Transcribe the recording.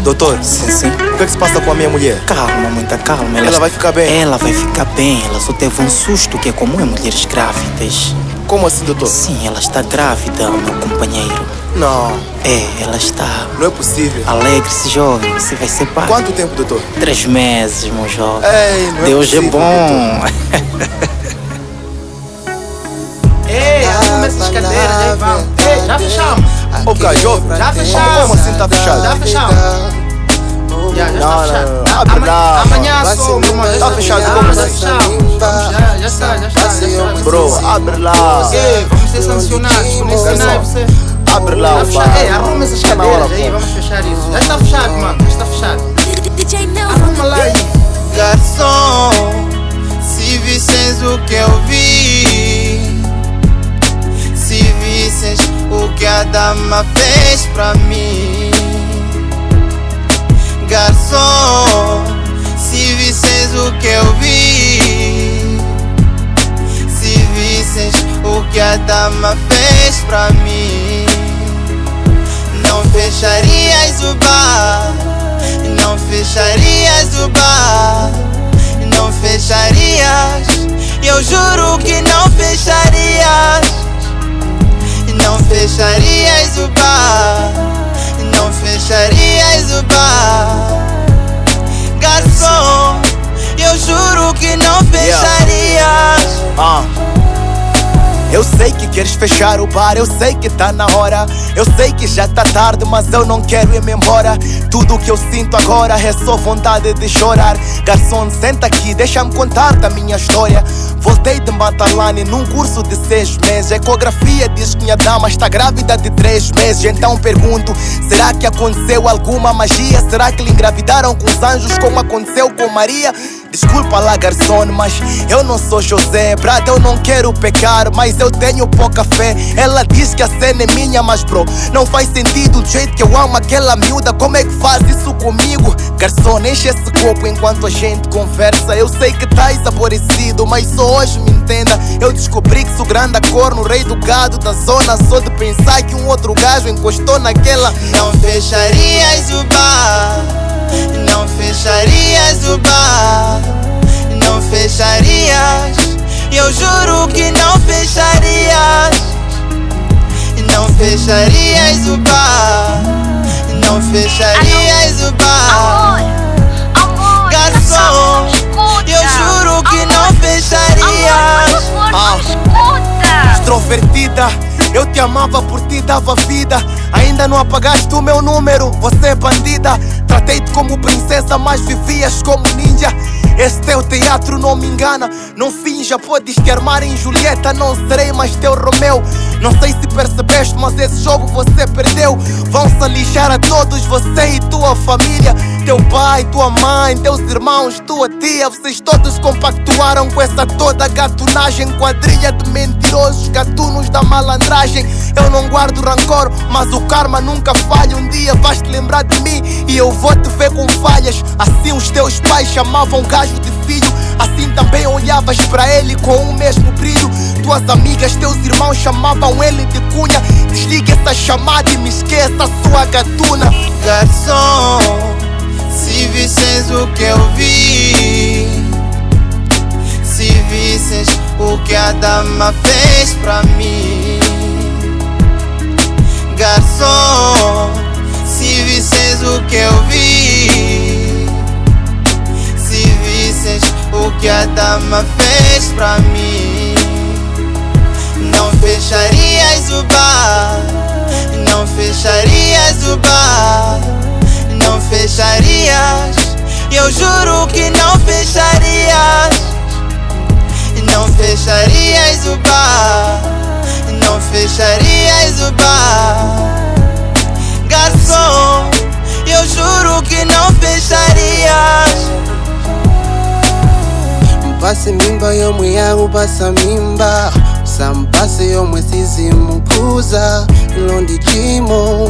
Doutor, Sim. o que é que se passa com a minha mulher? Calma, muita calma. Ela vai ficar bem? Ela vai ficar bem. Ela só teve um susto que é comum em mulheres grávidas. Como assim, doutor? Sim, ela está grávida, meu companheiro. Não, Ela está. não é possível. Alegre-se, jovem. Você vai ser pai. Quanto tempo, doutor? 3 meses, meu jovem. Ei, não é Deus possível, é bom. Ei, arruma essas cadeiras, aí vamos. Ei, já fechamos. Ô, cara, jovem. Já fechamos. Como assim tá fechado? Já fechamos. Já está fechado. Não, abre lá. Amanhã só, meu irmão. Tá fechado, Já como está assim? fechado. Já está. Bro, abre lá. Ei, vamos ser sancionados. Vamos ensinar você. Abre lá, Tá o fechado. Ei, bar. arruma essas Tá na hora, cadeiras aí, pô. vamos fechar isso. Já está fechado, mano. Já está fechado. DJ Nelson. Arruma lá aí. Garçom, se visses o que eu vi, se visses o que a dama fez pra mim. Garçom, se visses o que eu vi, se visses o que a dama fez pra mim. Não fecharias o bar, não fecharias o bar, não fecharias, eu juro que não fecharias. Não fecharias o bar, não fecharias o bar. Garçom, eu juro que não fecharias. Eu sei que queres fechar o bar, eu sei que tá na hora. Eu sei que já tá tarde, mas eu não quero ir-me embora. Tudo que eu sinto agora é só vontade de chorar. Garçom, senta aqui, deixa-me contar da minha história. Voltei de Matalane num curso de 6 meses. A ecografia diz que minha dama está grávida de 3 meses. Então pergunto, será que aconteceu alguma magia? Será que lhe engravidaram com os anjos como aconteceu com Maria? Desculpa lá, garçom, mas eu não sou José. Brada, eu não quero pecar, mas eu tenho pouca fé. Ela diz que a cena é minha, mas bro, não faz sentido do jeito que eu amo aquela miúda. Como é que faz isso comigo? Garçom, enche esse copo enquanto a gente conversa. Eu sei que tá aborrecido, mas só hoje me entenda. Eu descobri que sou grande corno, rei do gado da zona. Só de pensar que um outro gajo encostou naquela. Não fecharias o bar, não fecharias o bar, não fecharias, eu juro que não fecharias. Não fecharias o bar, não fecharias o bar. Garçom, eu juro que não fecharias. Extrovertida, eu te amava, por ti dava vida. Ainda não apagaste o meu número, você é bandida. Tratei-te como princesa, mas vivias como ninja. Esse teu teatro não me engana, não finja. Podes te armar em Julieta, não serei mais teu Romeu. Não sei se percebeste, mas esse jogo você perdeu. Vão-se lixar a todos, você e tua família. Teu pai, tua mãe, teus irmãos, tua tia. Vocês todos compactuaram com essa toda gatunagem. Quadrilha de mentirosos, gatunos da malandragem. Eu não guardo rancor, mas o karma nunca falha. Um dia vais te lembrar de mim e eu vou te ver com falhas. Assim os teus pais chamavam o gajo de filho, assim também olhavas para ele com o mesmo brilho. Tuas amigas, teus irmãos chamavam ele de cunha. Desliga essa chamada e me esqueça a sua gatuna. Garçom, se visses o que eu vi, se visses o que a dama fez pra mim. Garçom, se visses o que eu vi, se visses o que a dama fez pra mim. Não fecharias o bar, não fecharias o bar, não fecharias, eu juro que não fecharias. Não fecharias o bar, não fecharias o bar. Garçom, eu juro que não fecharias. Mpase mimba yomwe yangu pasa mimba, sampase yomwe sizimukuza. Londi chimo